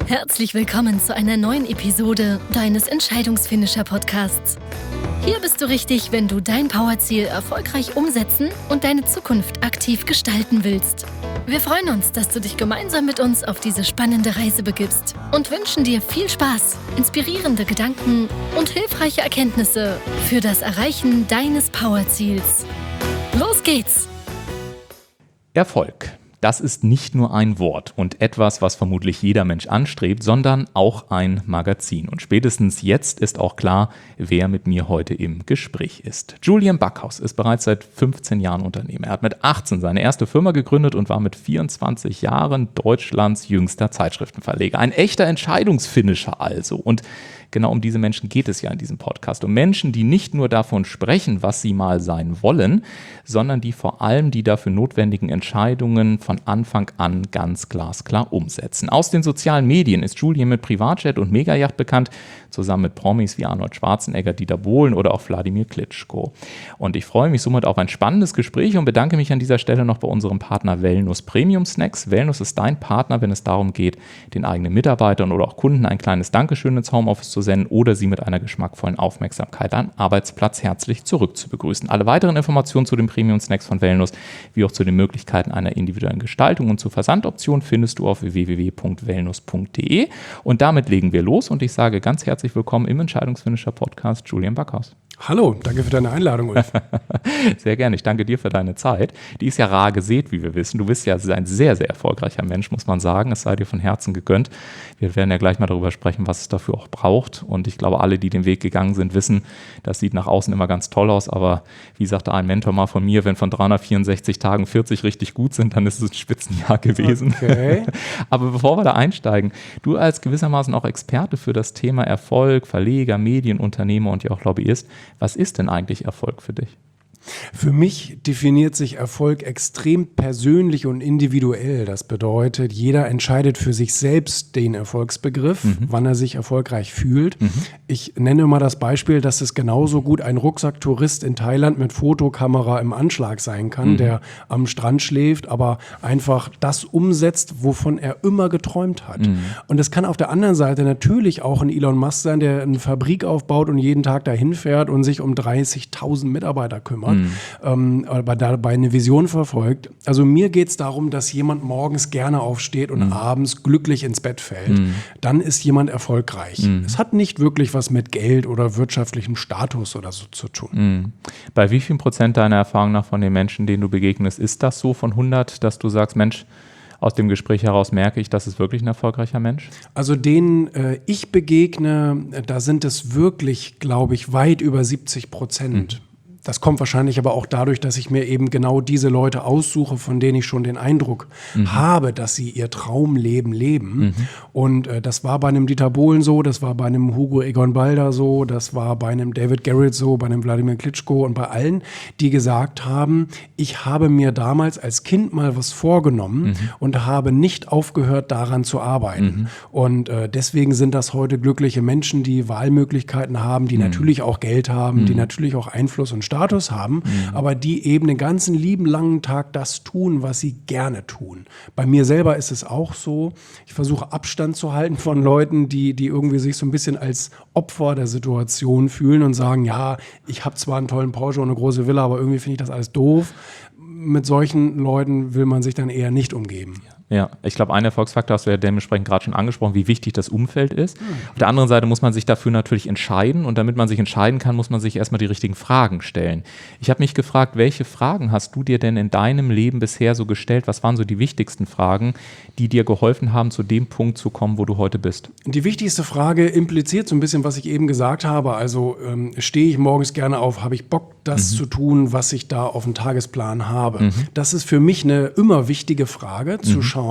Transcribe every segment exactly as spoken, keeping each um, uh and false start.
Herzlich willkommen zu einer neuen Episode deines Entscheidungsfinisher-Podcasts. Hier bist du richtig, wenn du dein Powerziel erfolgreich umsetzen und deine Zukunft aktiv gestalten willst. Wir freuen uns, dass du dich gemeinsam mit uns auf diese spannende Reise begibst und wünschen dir viel Spaß, inspirierende Gedanken und hilfreiche Erkenntnisse für das Erreichen deines Powerziels. Los geht's! Erfolg. Das ist nicht nur ein Wort und etwas, was vermutlich jeder Mensch anstrebt, sondern auch ein Magazin. Und spätestens jetzt ist auch klar, wer mit mir heute im Gespräch ist. Julian Backhaus ist bereits seit fünfzehn Jahren Unternehmer. Er hat mit achtzehn seine erste Firma gegründet und war mit vierundzwanzig Jahren Deutschlands jüngster Zeitschriftenverleger. Ein echter Entscheidungsfinisher also. Und genau um diese Menschen geht es ja in diesem Podcast. Um Menschen, die nicht nur davon sprechen, was sie mal sein wollen, sondern die vor allem die dafür notwendigen Entscheidungen von Anfang an ganz glasklar umsetzen. Aus den sozialen Medien ist Julian mit Privatjet und Megayacht bekannt, zusammen mit Promis wie Arnold Schwarzenegger, Dieter Bohlen oder auch Wladimir Klitschko. Und ich freue mich somit auf ein spannendes Gespräch und bedanke mich an dieser Stelle noch bei unserem Partner Wellnus Premium Snacks. Wellnus ist dein Partner, wenn es darum geht, den eigenen Mitarbeitern oder auch Kunden ein kleines Dankeschön ins Homeoffice zu senden oder sie mit einer geschmackvollen Aufmerksamkeit am Arbeitsplatz herzlich zurück zu begrüßen. Alle weiteren Informationen zu den Premium Snacks von Wellnus, wie auch zu den Möglichkeiten einer individuellen Gestaltung und zu Versandoptionen findest du auf w w w punkt wellnus punkt d e. Und damit legen wir los und ich sage ganz herzlich willkommen im Entscheidungsfinisher Podcast Julian Backhaus. Hallo, danke für deine Einladung, Ulf. Sehr gerne, ich danke dir für deine Zeit. Die ist ja rar gesät, wie wir wissen. Du bist ja ein sehr, sehr erfolgreicher Mensch, muss man sagen. Es sei dir von Herzen gegönnt. Wir werden ja gleich mal darüber sprechen, was es dafür auch braucht. Und ich glaube, alle, die den Weg gegangen sind, wissen, das sieht nach außen immer ganz toll aus. Aber wie sagte ein Mentor mal von mir, wenn von dreihundertvierundsechzig Tagen vierzig richtig gut sind, dann ist es ein Spitzenjahr gewesen. Okay. Aber bevor wir da einsteigen, du als gewissermaßen auch Experte für das Thema Erfolg, Verleger, Medienunternehmer und ja auch Lobbyist, was ist denn eigentlich Erfolg für dich? Für mich definiert sich Erfolg extrem persönlich und individuell. Das bedeutet, jeder entscheidet für sich selbst den Erfolgsbegriff, mhm. wann er sich erfolgreich fühlt. Mhm. Ich nenne immer das Beispiel, dass es genauso gut ein Rucksacktourist in Thailand mit Fotokamera im Anschlag sein kann, mhm. der am Strand schläft, aber einfach das umsetzt, wovon er immer geträumt hat. Mhm. Und es kann auf der anderen Seite natürlich auch ein Elon Musk sein, der eine Fabrik aufbaut und jeden Tag dahin fährt und sich um dreißigtausend Mitarbeiter kümmert. Mhm. Ähm, aber dabei eine Vision verfolgt. Also mir geht es darum, dass jemand morgens gerne aufsteht und mhm. abends glücklich ins Bett fällt. Mhm. Dann ist jemand erfolgreich. Mhm. Es hat nicht wirklich was mit Geld oder wirtschaftlichem Status oder so zu tun. Mhm. Bei wie viel Prozent deiner Erfahrung nach von den Menschen, denen du begegnest, ist das so von hundert, dass du sagst, Mensch, aus dem Gespräch heraus merke ich, das ist wirklich ein erfolgreicher Mensch? Also denen äh, ich begegne, da sind es wirklich, glaube ich, weit über siebzig Prozent. Mhm. Das kommt wahrscheinlich aber auch dadurch, dass ich mir eben genau diese Leute aussuche, von denen ich schon den Eindruck mhm. habe, dass sie ihr Traumleben leben. Mhm. Und äh, das war bei einem Dieter Bohlen so, das war bei einem Hugo Egon Balder so, das war bei einem David Garrett so, bei einem Wladimir Klitschko und bei allen, die gesagt haben, ich habe mir damals als Kind mal was vorgenommen mhm. und habe nicht aufgehört, daran zu arbeiten. Mhm. Und äh, deswegen sind das heute glückliche Menschen, die Wahlmöglichkeiten haben, die mhm. natürlich auch Geld haben, mhm. die natürlich auch Einfluss und Status haben, mhm. aber die eben den ganzen lieben langen Tag das tun, was sie gerne tun. Bei mir selber ist es auch so, ich versuche Abstand zu halten von Leuten, die, die irgendwie sich so ein bisschen als Opfer der Situation fühlen und sagen, ja, ich habe zwar einen tollen Porsche und eine große Villa, aber irgendwie finde ich das alles doof. Mit solchen Leuten will man sich dann eher nicht umgeben. Ja, ich glaube, ein Erfolgsfaktor hast du ja dementsprechend gerade schon angesprochen, wie wichtig das Umfeld ist. Mhm. Auf der anderen Seite muss man sich dafür natürlich entscheiden und damit man sich entscheiden kann, muss man sich erstmal die richtigen Fragen stellen. Ich habe mich gefragt, welche Fragen hast du dir denn in deinem Leben bisher so gestellt? Was waren so die wichtigsten Fragen, die dir geholfen haben, zu dem Punkt zu kommen, wo du heute bist? Die wichtigste Frage impliziert so ein bisschen, was ich eben gesagt habe. Also ähm, stehe ich morgens gerne auf, habe ich Bock, das mhm. zu tun, was ich da auf dem Tagesplan habe? Mhm. Das ist für mich eine immer wichtige Frage, zu mhm. schauen,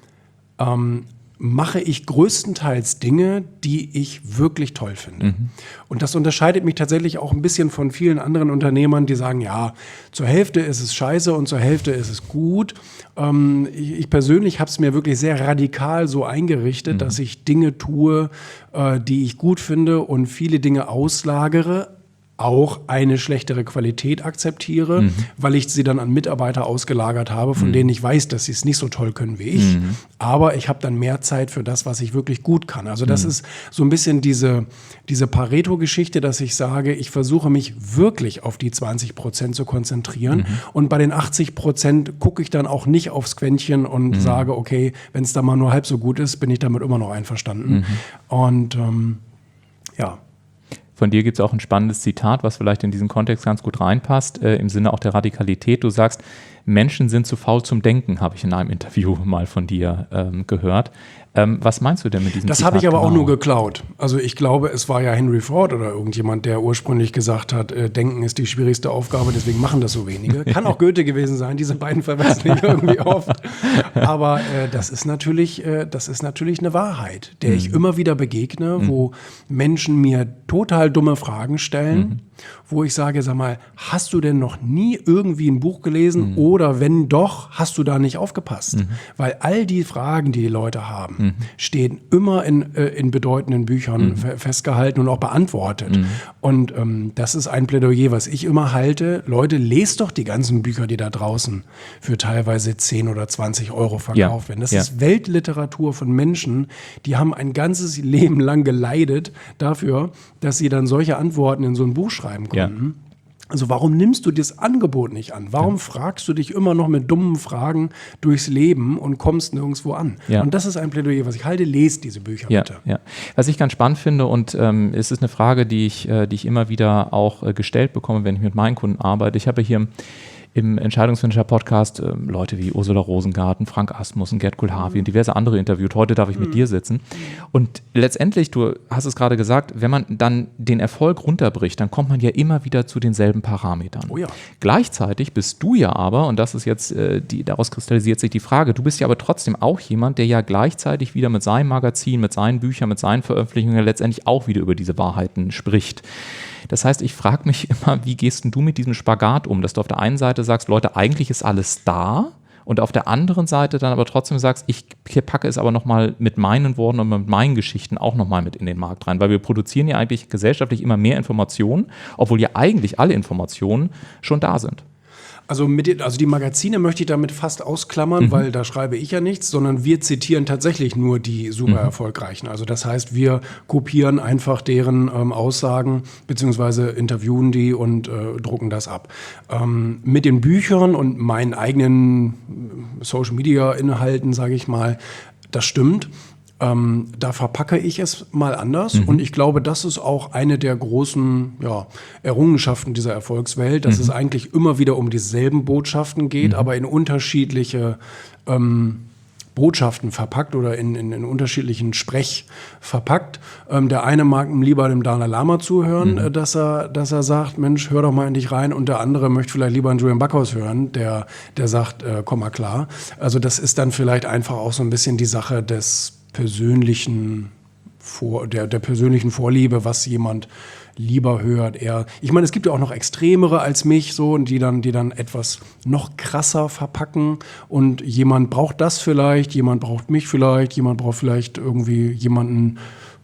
ähm, mache ich größtenteils Dinge, die ich wirklich toll finde. Mhm. Und das unterscheidet mich tatsächlich auch ein bisschen von vielen anderen Unternehmern, die sagen, ja, zur Hälfte ist es scheiße und zur Hälfte ist es gut. Ähm, ich, ich persönlich habe es mir wirklich sehr radikal so eingerichtet, mhm. dass ich Dinge tue, äh, die ich gut finde und viele Dinge auslagere. auch eine schlechtere Qualität akzeptiere, mhm. weil ich sie dann an Mitarbeiter ausgelagert habe, von mhm. denen ich weiß, dass sie es nicht so toll können wie ich. Mhm. Aber ich habe dann mehr Zeit für das, was ich wirklich gut kann. Also das mhm. ist so ein bisschen diese, diese Pareto-Geschichte, dass ich sage, ich versuche mich wirklich auf die zwanzig Prozent zu konzentrieren. Mhm. Und bei den achtzig Prozent gucke ich dann auch nicht aufs Quäntchen und mhm. sage, okay, wenn es da mal nur halb so gut ist, bin ich damit immer noch einverstanden. Mhm. Und ähm, ja. Von dir gibt es auch ein spannendes Zitat, was vielleicht in diesen Kontext ganz gut reinpasst, äh, im Sinne auch der Radikalität. Du sagst, Menschen sind zu faul zum Denken, habe ich in einem Interview mal von dir ähm, gehört. Ähm, was meinst du denn mit diesem Das Zitat? habe ich aber genau? auch nur geklaut. Also ich glaube, es war ja Henry Ford oder irgendjemand, der ursprünglich gesagt hat, äh, Denken ist die schwierigste Aufgabe, deswegen machen das so wenige. Kann auch Goethe gewesen sein, diese beiden verwechseln ich irgendwie oft. Aber äh, das ist natürlich, äh, das ist natürlich eine Wahrheit, der mhm. ich immer wieder begegne, mhm. wo Menschen mir total dumme Fragen stellen, mhm. wo ich sage, sag mal, hast du denn noch nie irgendwie ein Buch gelesen mhm. oder wenn doch, hast du da nicht aufgepasst? Mhm. Weil all die Fragen, die die Leute haben, mhm. stehen immer in, äh, in bedeutenden Büchern mhm. fe- festgehalten und auch beantwortet. Mhm. Und ähm, das ist ein Plädoyer, was ich immer halte. Leute, lest doch die ganzen Bücher, die da draußen für teilweise zehn oder zwanzig Euro verkauft ja. werden. Das ja. ist Weltliteratur von Menschen, die haben ein ganzes Leben lang geleidet dafür, dass sie dann solche Antworten in so ein Buch schreiben konnten. Ja. Also warum nimmst du das Angebot nicht an? Warum ja. fragst du dich immer noch mit dummen Fragen durchs Leben und kommst nirgendwo an? Ja. Und das ist ein Plädoyer, was ich halte. Lest diese Bücher ja, bitte. Ja. Was ich ganz spannend finde, und ähm, es ist eine Frage, die ich, äh, die ich immer wieder auch äh, gestellt bekomme, wenn ich mit meinen Kunden arbeite. Ich habe hier im Entscheidungsfinisher-Podcast äh, Leute wie Ursula Rosengarten, Frank Asmussen, Gerd Kulhavi und diverse andere interviewt. Heute darf ich mit mhm. dir sitzen. Und letztendlich, du hast es gerade gesagt, wenn man dann den Erfolg runterbricht, dann kommt man ja immer wieder zu denselben Parametern. Oh ja. Gleichzeitig bist du ja aber, und das ist jetzt, äh, die, daraus kristallisiert sich die Frage, du bist ja aber trotzdem auch jemand, der ja gleichzeitig wieder mit seinem Magazin, mit seinen Büchern, mit seinen Veröffentlichungen letztendlich auch wieder über diese Wahrheiten spricht. Das heißt, ich frage mich immer, wie gehst denn du mit diesem Spagat um, dass du auf der einen Seite sagst, Leute, eigentlich ist alles da und auf der anderen Seite dann aber trotzdem sagst, ich packe es aber nochmal mit meinen Worten und mit meinen Geschichten auch nochmal mit in den Markt rein, weil wir produzieren ja eigentlich gesellschaftlich immer mehr Informationen, obwohl ja eigentlich alle Informationen schon da sind. Also, mit den, also die Magazine möchte ich damit fast ausklammern, mhm. weil da schreibe ich ja nichts, sondern wir zitieren tatsächlich nur die super erfolgreichen. Also das heißt, wir kopieren einfach deren ähm, Aussagen beziehungsweise interviewen die und äh, drucken das ab. Ähm, mit den Büchern und meinen eigenen Social-Media-Inhalten, sage ich mal, das stimmt. Ähm, da verpacke ich es mal anders mhm. und ich glaube, das ist auch eine der großen ja, Errungenschaften dieser Erfolgswelt, dass mhm. es eigentlich immer wieder um dieselben Botschaften geht, mhm. aber in unterschiedliche ähm, Botschaften verpackt oder in, in, in unterschiedlichen Sprech verpackt. Ähm, der eine mag lieber dem Dalai Lama zuhören, mhm. äh, dass er, dass er sagt, Mensch, hör doch mal in dich rein, und der andere möchte vielleicht lieber einen Julian Backhaus hören, der, der sagt, äh, komm mal klar. Also das ist dann vielleicht einfach auch so ein bisschen die Sache des persönlichen Vor, der, der persönlichen Vorliebe, was jemand lieber hört. Er, ich meine, es gibt ja auch noch Extremere als mich, so, und die dann, die dann etwas noch krasser verpacken. Und jemand braucht das vielleicht, jemand braucht mich vielleicht, jemand braucht vielleicht irgendwie jemanden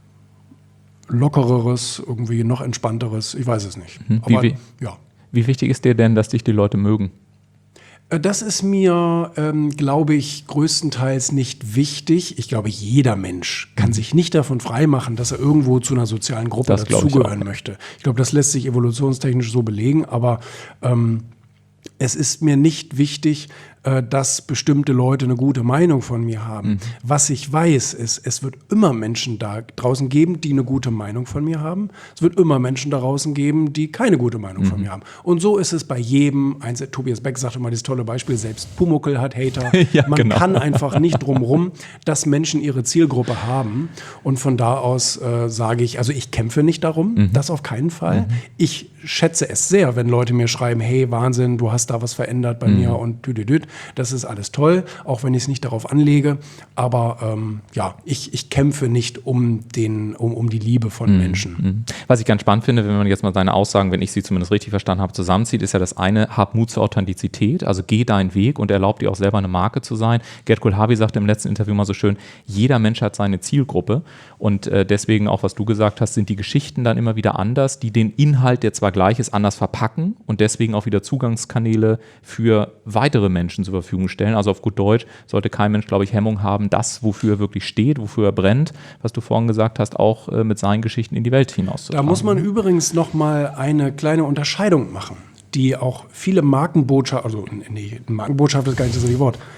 Lockereres, irgendwie noch entspannteres. Ich weiß es nicht. Mhm. Aber, wie, ja. Wie wichtig ist dir denn, dass dich die Leute mögen? Das ist mir, ähm, glaube ich, größtenteils nicht wichtig. Ich glaube, jeder Mensch kann sich nicht davon freimachen, dass er irgendwo zu einer sozialen Gruppe das dazugehören möchte. Ich glaube, das lässt sich evolutionstechnisch so belegen, aber ähm, es ist mir nicht wichtig, äh, dass bestimmte Leute eine gute Meinung von mir haben. Mhm. Was ich weiß, ist, es wird immer Menschen da draußen geben, die eine gute Meinung von mir haben. Es wird immer Menschen da draußen geben, die keine gute Meinung mhm. von mir haben. Und so ist es bei jedem. Eins, Tobias Beck sagt immer dieses tolle Beispiel, selbst Pumuckl hat Hater. ja, Man genau. kann einfach nicht drum rum, dass Menschen ihre Zielgruppe haben. Und von da aus äh, sage ich, also ich kämpfe nicht darum, mhm. das auf keinen Fall. Mhm. Ich schätze es sehr, wenn Leute mir schreiben, hey, Wahnsinn, du hast da was verändert bei mhm. mir und düdüdüd. gibt. Das ist alles toll, auch wenn ich es nicht darauf anlege. Aber ähm, ja, ich, ich kämpfe nicht um, den, um, um die Liebe von mhm. Menschen. Was ich ganz spannend finde, wenn man jetzt mal seine Aussagen, wenn ich sie zumindest richtig verstanden habe, zusammenzieht, ist ja das eine, hab Mut zur Authentizität, also geh deinen Weg und erlaub dir auch selber eine Marke zu sein. Gerd Kohlhavi sagte im letzten Interview mal so schön, jeder Mensch hat seine Zielgruppe und äh, deswegen auch, was du gesagt hast, sind die Geschichten dann immer wieder anders, die den Inhalt, der zwar gleich ist, anders verpacken und deswegen auch wieder Zugangskanäle für weitere Menschen zur Verfügung stellen. Also auf gut Deutsch sollte kein Mensch, glaube ich, Hemmung haben, das, wofür er wirklich steht, wofür er brennt, was du vorhin gesagt hast, auch äh, mit seinen Geschichten in die Welt hinauszutragen. Da muss man übrigens noch mal eine kleine Unterscheidung machen, die auch viele Markenbotschafter, also nee, Markenbotschaft ist gar nicht das richtige Wort.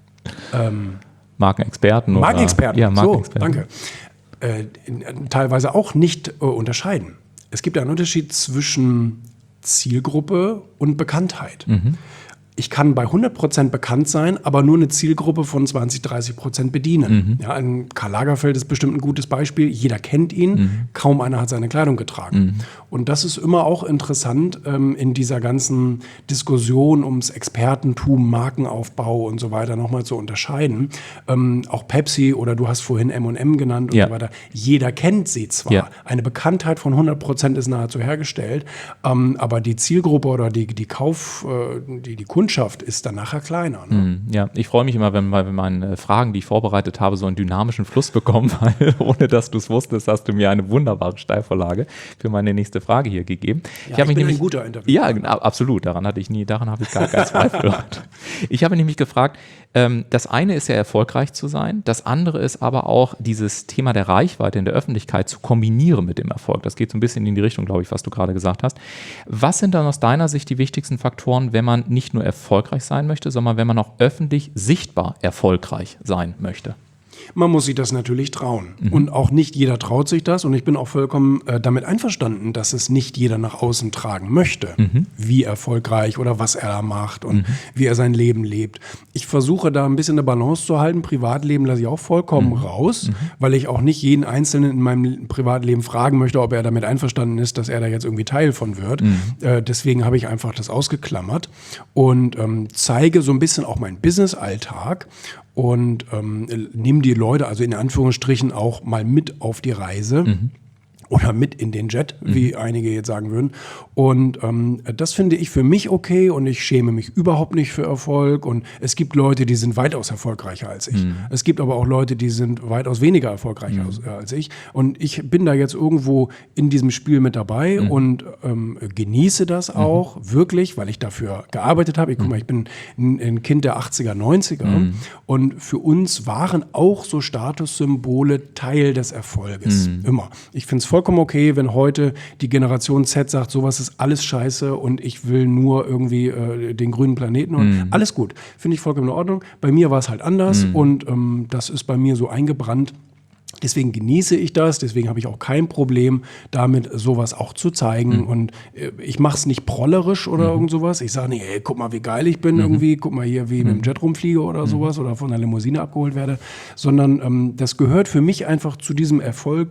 Ähm, Markenexperten. Oder? Markenexperten, ja, Markenexperten. so, danke. Äh, teilweise auch nicht äh, unterscheiden. Es gibt einen Unterschied zwischen Zielgruppe und Bekanntheit. Mhm. Ich kann bei hundert Prozent bekannt sein, aber nur eine Zielgruppe von zwanzig, dreißig Prozent bedienen. Mhm. Ja, ein Karl Lagerfeld ist bestimmt ein gutes Beispiel. Jeder kennt ihn, mhm. kaum einer hat seine Kleidung getragen. Mhm. Und das ist immer auch interessant ähm, in dieser ganzen Diskussion ums Expertentum, Markenaufbau und so weiter nochmal zu unterscheiden. Ähm, auch Pepsi oder du hast vorhin M und M genannt und ja. so weiter. Jeder kennt sie zwar. Ja. Eine Bekanntheit von hundert Prozent ist nahezu hergestellt, ähm, aber die Zielgruppe oder die, die Kauf, äh, die, die Kunden ist dann nachher kleiner. Ne? Ja, ich freue mich immer, wenn, wenn meine Fragen, die ich vorbereitet habe, so einen dynamischen Fluss bekommen, weil ohne dass du es wusstest, hast du mir eine wunderbare Steilvorlage für meine nächste Frage hier gegeben. Ja, ich, ich bin nämlich, ein guter Interview. Ja, absolut, daran hatte ich nie, daran habe ich gar keinen Zweifel. Ich habe nämlich gefragt, ähm, das eine ist ja erfolgreich zu sein, das andere ist aber auch dieses Thema der Reichweite in der Öffentlichkeit zu kombinieren mit dem Erfolg. Das geht so ein bisschen in die Richtung, glaube ich, was du gerade gesagt hast. Was sind dann aus deiner Sicht die wichtigsten Faktoren, wenn man nicht nur erfolgreich sein möchte, sondern wenn man auch öffentlich sichtbar erfolgreich sein möchte? Man muss sich das natürlich trauen. Mhm. Und auch nicht jeder traut sich das. Und ich bin auch vollkommen äh, damit einverstanden, dass es nicht jeder nach außen tragen möchte, mhm. wie erfolgreich oder was er da macht und mhm. wie er sein Leben lebt. Ich versuche da ein bisschen eine Balance zu halten. Privatleben lasse ich auch vollkommen mhm. raus, mhm. weil ich auch nicht jeden Einzelnen in meinem Privatleben fragen möchte, ob er damit einverstanden ist, dass er da jetzt irgendwie Teil von wird. Mhm. Äh, deswegen habe ich einfach das ausgeklammert und ähm, zeige so ein bisschen auch meinen Business-Alltag und ähm, nehme die Leute, also in Anführungsstrichen, auch mal mit auf die Reise. Mhm. Oder mit in den Jet, wie mhm. einige jetzt sagen würden. Und ähm, das finde ich für mich okay und ich schäme mich überhaupt nicht für Erfolg. Und es gibt Leute, die sind weitaus erfolgreicher als ich. Mhm. Es gibt aber auch Leute, die sind weitaus weniger erfolgreich mhm. als, äh, als ich. Und ich bin da jetzt irgendwo in diesem Spiel mit dabei mhm. und ähm, genieße das auch mhm. wirklich, weil ich dafür gearbeitet habe. Ich, guck mal, ich bin ein, ein Kind der achtziger, neunziger mhm. und für uns waren auch so Statussymbole Teil des Erfolges. Mhm. Immer. Ich finde es voll vollkommen okay, wenn heute die Generation Z sagt, sowas ist alles scheiße und ich will nur irgendwie äh, den grünen Planeten und mm. alles gut. Finde ich vollkommen in Ordnung. Bei mir war es halt anders mm. und ähm, das ist bei mir so eingebrannt. Deswegen genieße ich das, deswegen habe ich auch kein Problem damit, sowas auch zu zeigen. Mhm. Und äh, ich mache es nicht prollerisch oder mhm. irgend sowas. Ich sage nicht, ey, guck mal, wie geil ich bin mhm. irgendwie, guck mal hier, wie ich mhm. mit dem Jet rumfliege oder mhm. sowas oder von einer Limousine abgeholt werde. Sondern ähm, das gehört für mich einfach zu diesem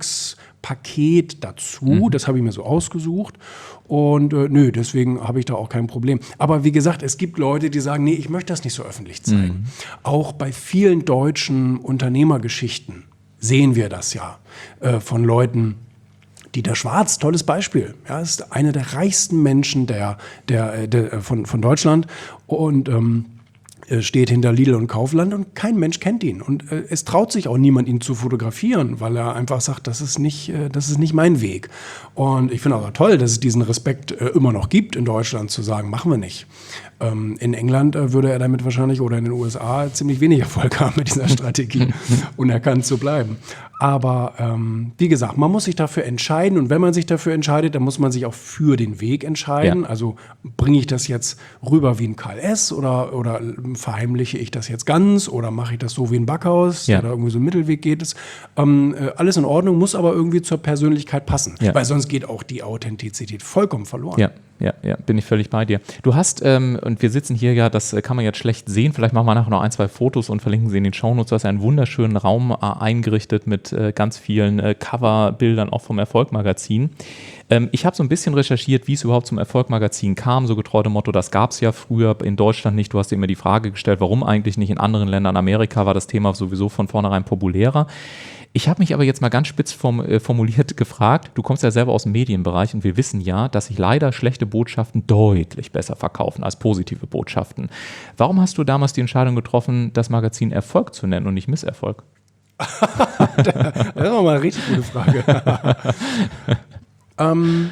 Erfolgspaket dazu. Mhm. Das habe ich mir so ausgesucht. Und äh, nö, deswegen habe ich da auch kein Problem. Aber wie gesagt, es gibt Leute, die sagen, nee, ich möchte das nicht so öffentlich zeigen. Mhm. Auch bei vielen deutschen Unternehmergeschichten sehen wir das ja äh, von Leuten. Dieter Schwarz, tolles Beispiel. Ja, ist einer der reichsten Menschen der, der, der, von, von Deutschland und ähm, steht hinter Lidl und Kaufland und kein Mensch kennt ihn. Und äh, es traut sich auch niemand, ihn zu fotografieren, weil er einfach sagt, das ist nicht, äh, das ist nicht mein Weg. Und ich finde auch toll, dass es diesen Respekt äh, immer noch gibt in Deutschland, zu sagen, machen wir nicht. Ähm, in England äh, würde er damit wahrscheinlich oder in den U S A ziemlich wenig Erfolg haben mit dieser Strategie, unerkannt zu bleiben. Aber ähm, wie gesagt, man muss sich dafür entscheiden und wenn man sich dafür entscheidet, dann muss man sich auch für den Weg entscheiden. Ja. Also bringe ich das jetzt rüber wie ein Karl S. oder, oder verheimliche ich das jetzt ganz oder mache ich das so wie ein Backhaus ja. oder irgendwie so ein Mittelweg geht es. Ähm, äh, alles in Ordnung, muss aber irgendwie zur Persönlichkeit passen, ja. weil sonst geht auch die Authentizität vollkommen verloren. Ja. ja, ja, bin ich völlig bei dir. Du hast, ähm, und wir sitzen hier ja, das kann man jetzt schlecht sehen, vielleicht machen wir nachher noch ein, zwei Fotos und verlinken sie in den Shownotes. Du hast einen wunderschönen Raum äh, eingerichtet mit äh, ganz vielen äh, Coverbildern auch vom Erfolg-Magazin. Ähm, ich habe so ein bisschen recherchiert, wie es überhaupt zum Erfolg-Magazin kam, so getreu dem Motto, das gab es ja früher in Deutschland nicht. Du hast dir immer die Frage gestellt, warum eigentlich nicht in anderen Ländern? Amerika war das Thema sowieso von vornherein populärer. Ich habe mich aber jetzt mal ganz spitz form, äh, formuliert gefragt, du kommst ja selber aus dem Medienbereich und wir wissen ja, dass sich leider schlechte Botschaften deutlich besser verkaufen als positive Botschaften. Warum hast du damals die Entscheidung getroffen, das Magazin Erfolg zu nennen und nicht Misserfolg? Das ist doch mal eine richtig gute Frage. ähm,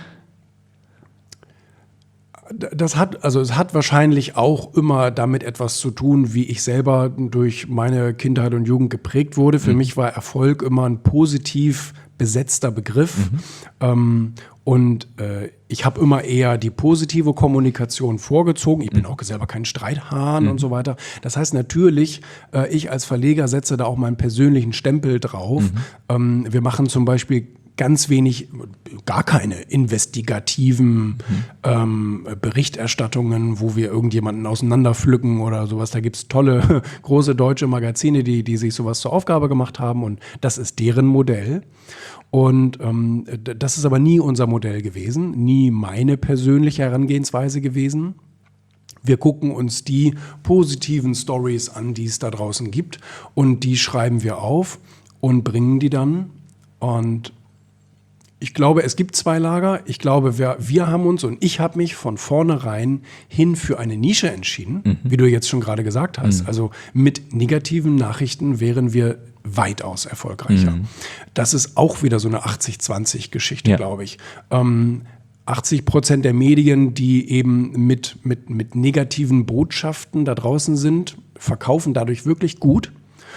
das hat, also es hat wahrscheinlich auch immer damit etwas zu tun, wie ich selber durch meine Kindheit und Jugend geprägt wurde. Für mhm. mich war Erfolg immer ein positiv besetzter Begriff. Mhm. Ähm, und äh, ich habe immer eher die positive Kommunikation vorgezogen. Ich bin mhm. auch selber kein Streithahn mhm. und so weiter. Das heißt natürlich, äh, ich als Verleger setze da auch meinen persönlichen Stempel drauf. Mhm. Ähm, wir machen zum Beispiel ganz wenig, gar keine investigativen mhm. ähm, Berichterstattungen, wo wir irgendjemanden auseinanderpflücken oder sowas. Da gibt es tolle, große deutsche Magazine, die, die sich sowas zur Aufgabe gemacht haben und das ist deren Modell. Und ähm, das ist aber nie unser Modell gewesen, nie meine persönliche Herangehensweise gewesen. Wir gucken uns die positiven Stories an, die es da draußen gibt und die schreiben wir auf und bringen die dann. Und ich glaube, es gibt zwei Lager. Ich glaube, wir, wir haben uns und ich habe mich von vornherein hin für eine Nische entschieden, mhm. wie du jetzt schon gerade gesagt hast. Mhm. Also mit negativen Nachrichten wären wir weitaus erfolgreicher. Mhm. Das ist auch wieder so eine achtzig zwanzig Geschichte, ja. glaube ich. Ähm, achtzig Prozent der Medien, die eben mit, mit, mit negativen Botschaften da draußen sind, verkaufen dadurch wirklich gut.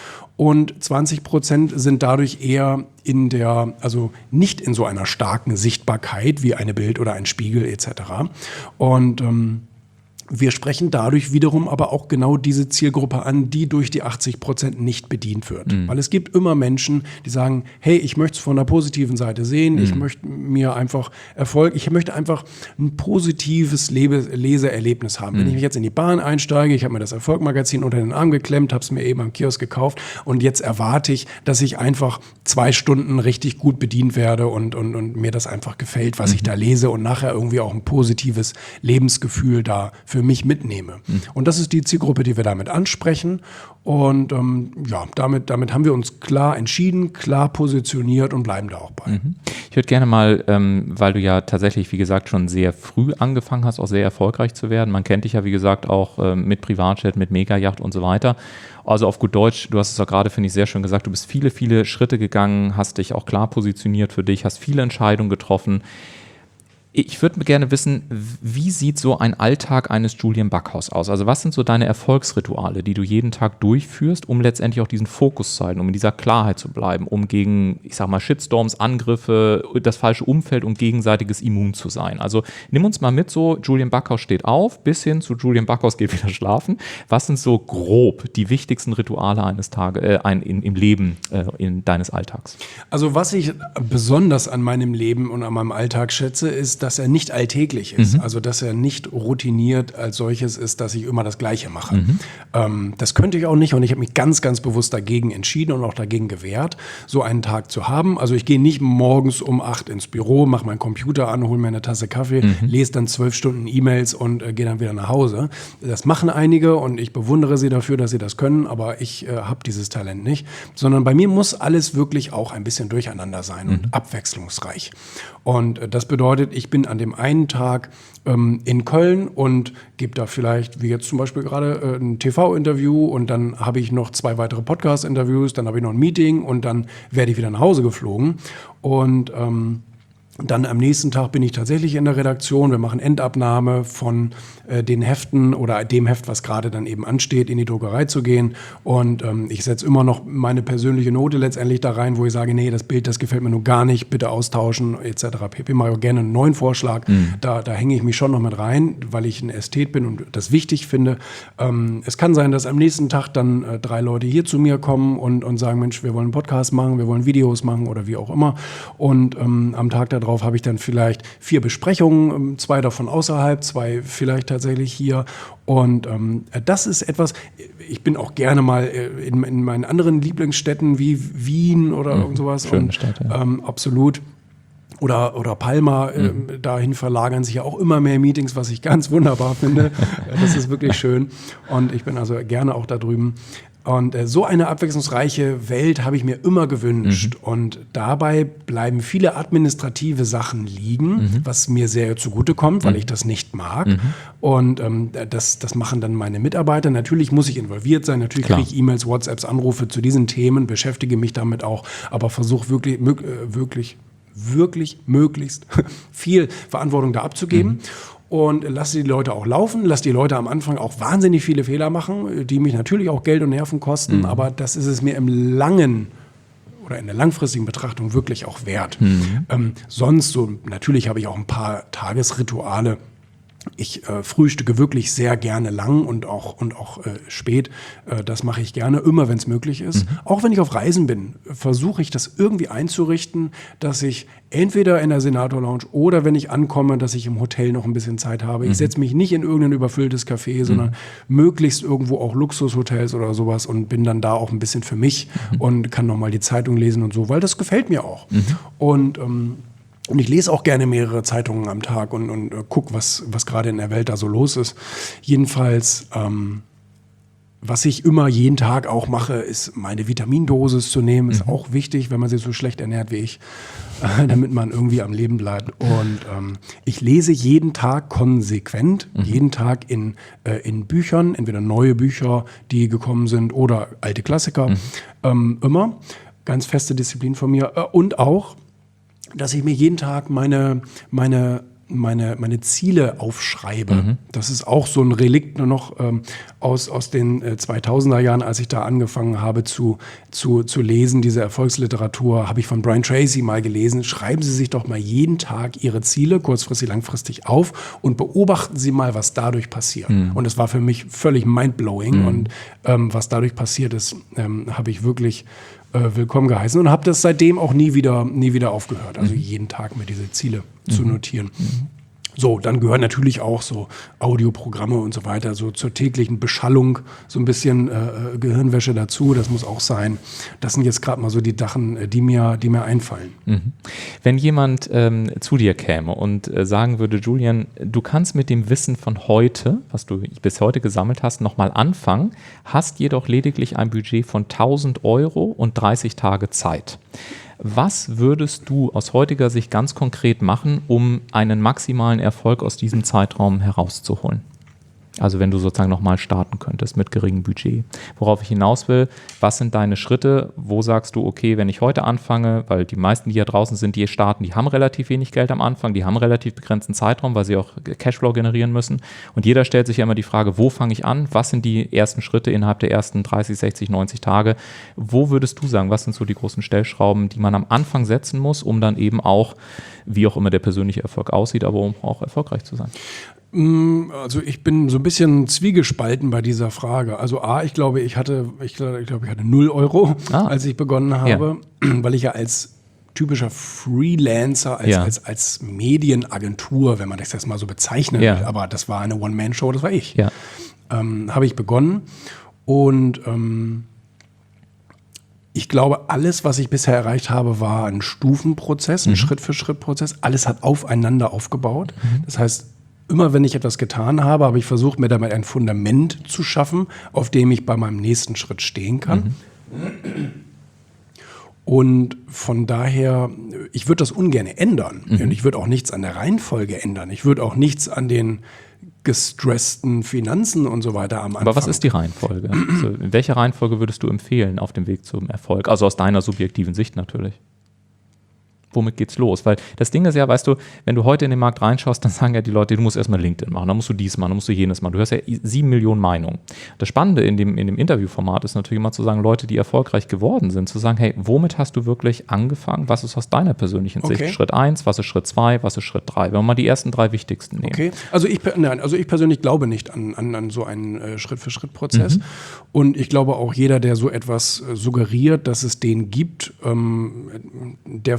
Und zwanzig Prozent sind dadurch eher in der, also nicht in so einer starken Sichtbarkeit wie eine Bild oder ein Spiegel et cetera. Und ähm, wir sprechen dadurch wiederum aber auch genau diese Zielgruppe an, die durch die achtzig Prozent nicht bedient wird. Mhm. Weil es gibt immer Menschen, die sagen, hey, ich möchte es von der positiven Seite sehen, mhm. ich möchte mir einfach Erfolg, ich möchte einfach ein positives Lebe- Leseerlebnis haben. Mhm. Wenn ich mich jetzt in die Bahn einsteige, ich habe mir das Erfolg-Magazin unter den Arm geklemmt, habe es mir eben am Kiosk gekauft und jetzt erwarte ich, dass ich einfach zwei Stunden richtig gut bedient werde und, und, und mir das einfach gefällt, was mhm. ich da lese und nachher irgendwie auch ein positives Lebensgefühl da für für mich mitnehme. Mhm. Und das ist die Zielgruppe, die wir damit ansprechen. Und ähm, ja, damit, damit haben wir uns klar entschieden, klar positioniert und bleiben da auch bei. Mhm. Ich würde gerne mal, ähm, weil du ja tatsächlich, wie gesagt, schon sehr früh angefangen hast, auch sehr erfolgreich zu werden. Man kennt dich ja, wie gesagt, auch ähm, mit Privatjet, mit Megayacht und so weiter. Also auf gut Deutsch, du hast es auch gerade, finde ich, sehr schön gesagt, du bist viele, viele Schritte gegangen, hast dich auch klar positioniert für dich, hast viele Entscheidungen getroffen. Ich würde gerne wissen, wie sieht so ein Alltag eines Julian Backhaus aus? Also was sind so deine Erfolgsrituale, die du jeden Tag durchführst, um letztendlich auch diesen Fokus zu halten, um in dieser Klarheit zu bleiben, um gegen, ich sag mal, Shitstorms, Angriffe, das falsche Umfeld und gegenseitiges Immun zu sein? Also nimm uns mal mit, so Julian Backhaus steht auf, bis hin zu Julian Backhaus geht wieder schlafen. Was sind so grob die wichtigsten Rituale eines Tages, äh, ein, in, im Leben äh, in deines Alltags? Also was ich besonders an meinem Leben und an meinem Alltag schätze, ist, dass er nicht alltäglich ist, mhm. also dass er nicht routiniert als solches ist, dass ich immer das Gleiche mache. Mhm. Ähm, das könnte ich auch nicht und ich habe mich ganz, ganz bewusst dagegen entschieden und auch dagegen gewehrt, so einen Tag zu haben. Also ich gehe nicht morgens um acht ins Büro, mache meinen Computer an, hole mir eine Tasse Kaffee, mhm. lese dann zwölf Stunden E-Mails und äh, gehe dann wieder nach Hause. Das machen einige und ich bewundere sie dafür, dass sie das können, aber ich äh, habe dieses Talent nicht, sondern bei mir muss alles wirklich auch ein bisschen durcheinander sein mhm. und abwechslungsreich. Und äh, das bedeutet, ich bin an dem einen Tag ähm, in Köln und gebe da vielleicht, wie jetzt zum Beispiel gerade, äh, ein T V-Interview und dann habe ich noch zwei weitere Podcast-Interviews, dann habe ich noch ein Meeting und dann werde ich wieder nach Hause geflogen. Und ähm, dann am nächsten Tag bin ich tatsächlich in der Redaktion. Wir machen Endabnahme von äh, den Heften oder dem Heft, was gerade dann eben ansteht, in die Druckerei zu gehen. Und ähm, ich setze immer noch meine persönliche Note letztendlich da rein, wo ich sage, nee, das Bild, das gefällt mir nur gar nicht, bitte austauschen et cetera pp. Mache ich gerne einen neuen Vorschlag. Mhm. Da, da hänge ich mich schon noch mit rein, weil ich ein Ästhet bin und das wichtig finde. Ähm, es kann sein, dass am nächsten Tag dann äh, drei Leute hier zu mir kommen und, und sagen, Mensch, wir wollen einen Podcast machen, wir wollen Videos machen oder wie auch immer. Und ähm, am Tag darauf drauf habe ich dann vielleicht vier Besprechungen, zwei davon außerhalb, zwei vielleicht tatsächlich hier. Und ähm, das ist etwas, ich bin auch gerne mal in, in meinen anderen Lieblingsstädten wie Wien oder mhm, irgend sowas. Schöne und, Stadt, ja. ähm, absolut. Oder, oder Palma, mhm. äh, dahin verlagern sich ja auch immer mehr Meetings, was ich ganz wunderbar finde. Das ist wirklich schön. Und ich bin also gerne auch da drüben. Und äh, so eine abwechslungsreiche Welt habe ich mir immer gewünscht. Mhm. Und dabei bleiben viele administrative Sachen liegen, mhm. was mir sehr zugutekommt, weil mhm. ich das nicht mag. Mhm. Und ähm, das, das machen dann meine Mitarbeiter. Natürlich muss ich involviert sein. Natürlich kriege ich E-Mails, WhatsApps, Anrufe zu diesen Themen, beschäftige mich damit auch, aber versuche wirklich, mög- äh, wirklich, wirklich möglichst viel Verantwortung da abzugeben. Mhm. Und lasse die Leute auch laufen, lasse die Leute am Anfang auch wahnsinnig viele Fehler machen, die mich natürlich auch Geld und Nerven kosten, mhm. aber das ist es mir im langen oder in der langfristigen Betrachtung wirklich auch wert. Mhm. Ähm, sonst so, natürlich habe ich auch ein paar Tagesrituale. Ich äh, frühstücke wirklich sehr gerne lang und auch, und auch äh, spät. Äh, das mache ich gerne, immer wenn es möglich ist. Mhm. Auch wenn ich auf Reisen bin, versuche ich das irgendwie einzurichten, dass ich entweder in der Senator Lounge oder wenn ich ankomme, dass ich im Hotel noch ein bisschen Zeit habe. Mhm. Ich setze mich nicht in irgendein überfülltes Café, sondern mhm. möglichst irgendwo auch Luxushotels oder sowas und bin dann da auch ein bisschen für mich mhm. und kann nochmal die Zeitung lesen und so, weil das gefällt mir auch. Mhm. Und ähm, Und ich lese auch gerne mehrere Zeitungen am Tag und, und äh, gucke, was, was gerade in der Welt da so los ist. Jedenfalls, ähm, was ich immer jeden Tag auch mache, ist meine Vitamindosis zu nehmen. Ist mhm. auch wichtig, wenn man sich so schlecht ernährt wie ich, äh, damit man irgendwie am Leben bleibt. Und ähm, ich lese jeden Tag konsequent, mhm. jeden Tag in, äh, in Büchern, entweder neue Bücher, die gekommen sind oder alte Klassiker. Mhm. Ähm, immer. Ganz feste Disziplin von mir. Äh, und auch dass ich mir jeden Tag meine, meine, meine, meine Ziele aufschreibe. Mhm. Das ist auch so ein Relikt nur noch ähm, aus, aus den äh, zweitausender Jahren, als ich da angefangen habe zu, zu, zu lesen, diese Erfolgsliteratur, habe ich von Brian Tracy mal gelesen. Schreiben Sie sich doch mal jeden Tag Ihre Ziele, kurzfristig, langfristig auf und beobachten Sie mal, was dadurch passiert. Mhm. Und das war für mich völlig mindblowing. Mhm. Und ähm, was dadurch passiert ist, ähm, habe ich wirklich Äh, willkommen geheißen und habe das seitdem auch nie wieder, nie wieder aufgehört. Also mhm. jeden Tag mir diese Ziele mhm. zu notieren. Mhm. So, dann gehören natürlich auch so Audioprogramme und so weiter, so zur täglichen Beschallung, so ein bisschen äh, Gehirnwäsche dazu, das muss auch sein. Das sind jetzt gerade mal so die Sachen, die mir, die mir einfallen. Mhm. Wenn jemand ähm, zu dir käme und äh, sagen würde, Julian, du kannst mit dem Wissen von heute, was du bis heute gesammelt hast, nochmal anfangen, hast jedoch lediglich ein Budget von tausend Euro und dreißig Tage Zeit. Was würdest du aus heutiger Sicht ganz konkret machen, um einen maximalen Erfolg aus diesem Zeitraum herauszuholen? Also wenn du sozusagen nochmal starten könntest mit geringem Budget. Worauf ich hinaus will, was sind deine Schritte? Wo sagst du, okay, wenn ich heute anfange, weil die meisten, die hier draußen sind, die starten, die haben relativ wenig Geld am Anfang, die haben relativ begrenzten Zeitraum, weil sie auch Cashflow generieren müssen. Und jeder stellt sich ja immer die Frage, wo fange ich an? Was sind die ersten Schritte innerhalb der ersten dreißig, sechzig, neunzig Tage? Wo würdest du sagen, was sind so die großen Stellschrauben, die man am Anfang setzen muss, um dann eben auch, wie auch immer der persönliche Erfolg aussieht, aber um auch erfolgreich zu sein? Also ich bin so ein bisschen zwiegespalten bei dieser Frage. Also A, ich glaube, ich hatte, ich glaube, ich hatte null Euro, ah. als ich begonnen habe, ja. weil ich ja als typischer Freelancer, als, ja. als, als Medienagentur, wenn man das jetzt mal so bezeichnen ja. will, aber das war eine One-Man-Show, das war ich, ja. ähm, habe ich begonnen und ähm, ich glaube, alles, was ich bisher erreicht habe, war ein Stufenprozess, ein mhm. Schritt-für-Schritt-Prozess. Alles hat aufeinander aufgebaut. Mhm. Das heißt, immer wenn ich etwas getan habe, habe ich versucht, mir damit ein Fundament zu schaffen, auf dem ich bei meinem nächsten Schritt stehen kann. Mhm. Und von daher, ich würde das ungern ändern. Mhm. Und ich würde auch nichts an der Reihenfolge ändern. Ich würde auch nichts an den gestressten Finanzen und so weiter am Anfang. Aber was ist die Reihenfolge? Also in welcher Reihenfolge würdest du empfehlen auf dem Weg zum Erfolg? Also aus deiner subjektiven Sicht natürlich. Womit geht's los? Weil das Ding ist ja, weißt du, wenn du heute in den Markt reinschaust, dann sagen ja die Leute, du musst erstmal LinkedIn machen, dann musst du dies machen, dann musst du jenes machen. Du hörst ja sieben Millionen Meinungen. Das Spannende in dem, in dem Interviewformat ist natürlich immer zu sagen, Leute, die erfolgreich geworden sind, zu sagen, hey, womit hast du wirklich angefangen? Was ist aus deiner persönlichen Sicht? Okay. Schritt eins, was ist Schritt zwei, was ist Schritt drei? Wenn wir mal die ersten drei wichtigsten nehmen. Okay, also ich, nein, also ich persönlich glaube nicht an, an, an so einen äh, Schritt-für-Schritt-Prozess. Mhm. Und ich glaube auch jeder, der so etwas äh, suggeriert, dass es den gibt, ähm, der, der lässt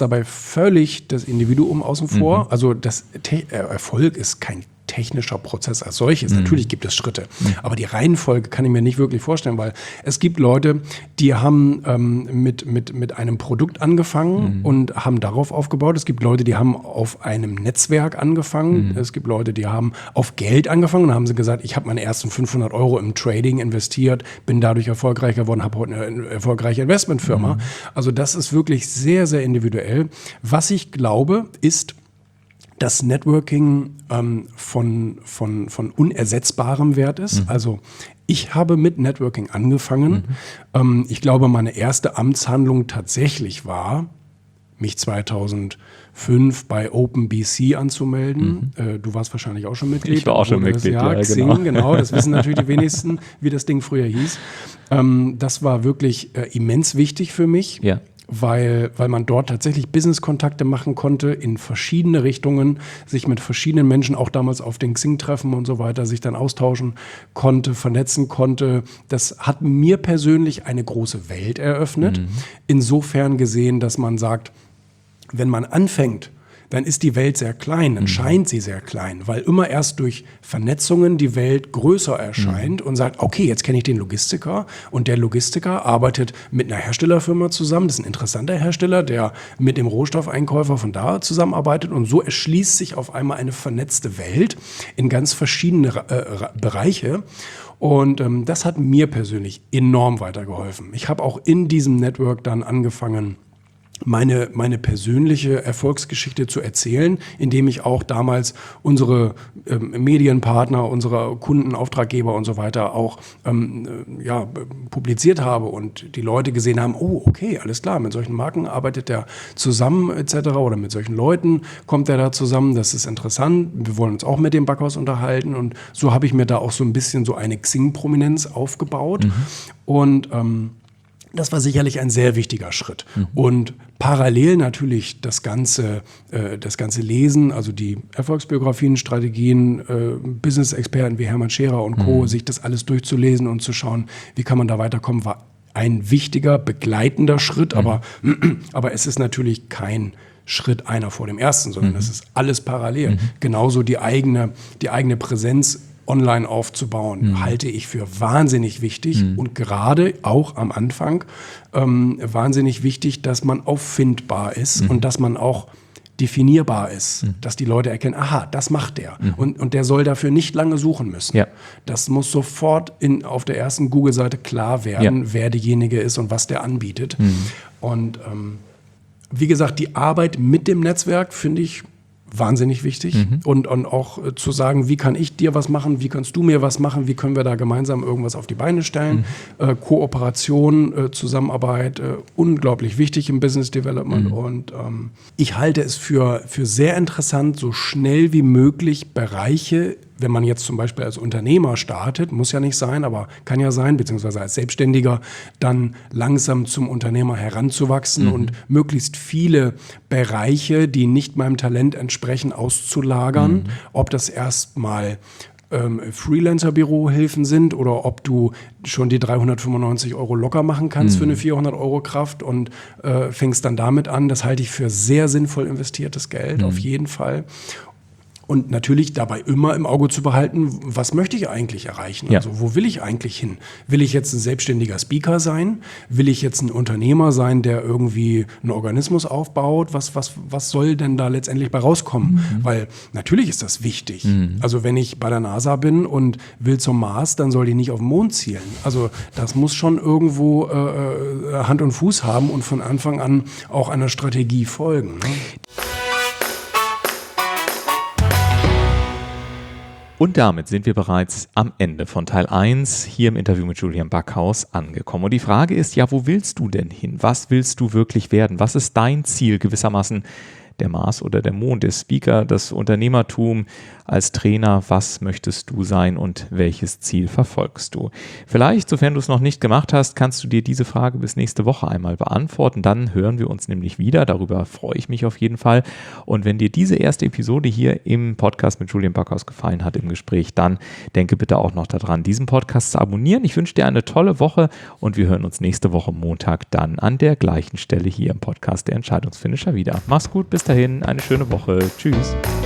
setzt dabei völlig das Individuum außen vor. Mhm. Also das Te- Erfolg ist kein technischer Prozess als solches. Mhm. Natürlich gibt es Schritte, mhm. aber die Reihenfolge kann ich mir nicht wirklich vorstellen, weil es gibt Leute, die haben ähm, mit, mit, mit einem Produkt angefangen mhm. und haben darauf aufgebaut. Es gibt Leute, die haben auf einem Netzwerk angefangen. Mhm. Es gibt Leute, die haben auf Geld angefangen und haben sie gesagt, ich habe meine ersten fünfhundert Euro im Trading investiert, bin dadurch erfolgreich geworden, habe heute eine erfolgreiche Investmentfirma. Mhm. Also das ist wirklich sehr, sehr individuell. Was ich glaube, ist, dass Networking ähm, von, von, von unersetzbarem Wert ist. Mhm. Also ich habe mit Networking angefangen. Mhm. Ähm, ich glaube, meine erste Amtshandlung tatsächlich war, mich zweitausendfünf bei OpenBC anzumelden. Mhm. Äh, du warst wahrscheinlich auch schon Mitglied. Ich war auch schon Mitglied, ja, ja Xing, genau. genau. Das wissen natürlich die wenigsten, wie das Ding früher hieß. Ähm, das war wirklich äh, immens wichtig für mich. Ja. Weil, weil man dort tatsächlich Business-Kontakte machen konnte in verschiedene Richtungen, sich mit verschiedenen Menschen, auch damals auf den Xing-Treffen und so weiter, sich dann austauschen konnte, vernetzen konnte. Das hat mir persönlich eine große Welt eröffnet. Mhm. Insofern gesehen, dass man sagt, wenn man anfängt, dann ist die Welt sehr klein, dann mhm. scheint sie sehr klein, weil immer erst durch Vernetzungen die Welt größer erscheint mhm. und sagt, okay, jetzt kenne ich den Logistiker und der Logistiker arbeitet mit einer Herstellerfirma zusammen, das ist ein interessanter Hersteller, der mit dem Rohstoffeinkäufer von da zusammenarbeitet und so erschließt sich auf einmal eine vernetzte Welt in ganz verschiedene äh, Bereiche. Und ähm, das hat mir persönlich enorm weitergeholfen. Ich habe auch in diesem Network dann angefangen, meine, meine persönliche Erfolgsgeschichte zu erzählen, indem ich auch damals unsere ähm, Medienpartner, unsere Kunden, Auftraggeber und so weiter auch ähm, äh, ja, publiziert habe und die Leute gesehen haben, oh, okay, alles klar, mit solchen Marken arbeitet der zusammen et cetera oder mit solchen Leuten kommt er da zusammen, das ist interessant, wir wollen uns auch mit dem Backhaus unterhalten und so habe ich mir da auch so ein bisschen so eine Xing-Prominenz aufgebaut mhm. und ähm, das war sicherlich ein sehr wichtiger Schritt. Mhm. Und parallel natürlich das ganze, äh, das ganze Lesen, also die Erfolgsbiografien, Strategien, äh, Business-Experten wie Hermann Scherer und Co., mhm. sich das alles durchzulesen und zu schauen, wie kann man da weiterkommen, war ein wichtiger, begleitender Schritt. Mhm. Aber, aber es ist natürlich kein Schritt einer vor dem ersten, sondern es mhm. ist alles parallel. Mhm. Genauso die eigene, die eigene Präsenz online aufzubauen, mhm. halte ich für wahnsinnig wichtig mhm. und gerade auch am Anfang ähm, wahnsinnig wichtig, dass man auffindbar ist mhm. und dass man auch definierbar ist, mhm. dass die Leute erkennen, aha, das macht der mhm. und, und der soll dafür nicht lange suchen müssen. Ja. Das muss sofort in, auf der ersten Google-Seite klar werden, ja. wer derjenige ist und was der anbietet. Mhm. Und ähm, wie gesagt, die Arbeit mit dem Netzwerk finde ich wahnsinnig wichtig mhm. und, und auch äh, zu sagen, wie kann ich dir was machen, wie kannst du mir was machen, wie können wir da gemeinsam irgendwas auf die Beine stellen. Mhm. Äh, Kooperation, äh, Zusammenarbeit, äh, unglaublich wichtig im Business Development mhm. und ähm, ich halte es für, für sehr interessant, so schnell wie möglich Bereiche, wenn man jetzt zum Beispiel als Unternehmer startet, muss ja nicht sein, aber kann ja sein, beziehungsweise als Selbstständiger, dann langsam zum Unternehmer heranzuwachsen mhm. und möglichst viele Bereiche, die nicht meinem Talent entsprechen, auszulagern. Mhm. Ob das erstmal ähm, Freelancer-Bürohilfen sind oder ob du schon die dreihundertfünfundneunzig Euro locker machen kannst mhm. für eine vierhundert Euro Kraft und äh, fängst dann damit an. Das halte ich für sehr sinnvoll investiertes Geld, mhm. auf jeden Fall. Und natürlich dabei immer im Auge zu behalten, was möchte ich eigentlich erreichen? Ja. Also wo will ich eigentlich hin? Will ich jetzt ein selbstständiger Speaker sein? Will ich jetzt ein Unternehmer sein, der irgendwie einen Organismus aufbaut? Was, was, was soll denn da letztendlich bei rauskommen? Mhm. Weil natürlich ist das wichtig. Mhm. Also wenn ich bei der NASA bin und will zum Mars, dann soll die nicht auf den Mond zielen. Also das muss schon irgendwo äh, Hand und Fuß haben und von Anfang an auch einer Strategie folgen. Ne? Und damit sind wir bereits am Ende von Teil eins hier im Interview mit Julian Backhaus angekommen. Und die Frage ist ja, wo willst du denn hin? Was willst du wirklich werden? Was ist dein Ziel gewissermaßen der Mars oder der Mond, der Speaker, das Unternehmertum als Trainer, was möchtest du sein und welches Ziel verfolgst du? Vielleicht, sofern du es noch nicht gemacht hast, kannst du dir diese Frage bis nächste Woche einmal beantworten. Dann hören wir uns nämlich wieder. Darüber freue ich mich auf jeden Fall. Und wenn dir diese erste Episode hier im Podcast mit Julian Backhaus gefallen hat im Gespräch, dann denke bitte auch noch daran, diesen Podcast zu abonnieren. Ich wünsche dir eine tolle Woche und wir hören uns nächste Woche Montag dann an der gleichen Stelle hier im Podcast der Entscheidungsfinisher wieder. Mach's gut, bis dahin, eine schöne Woche. Tschüss.